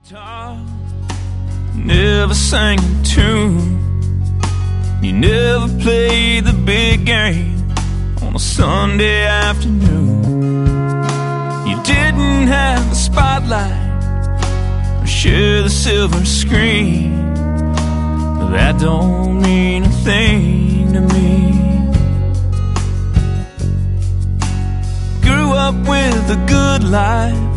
Never sang a tune. You never played the big game on a Sunday afternoon. You didn't have the spotlight or share the silver screen, but that don't mean a thing to me. Grew up with a good life,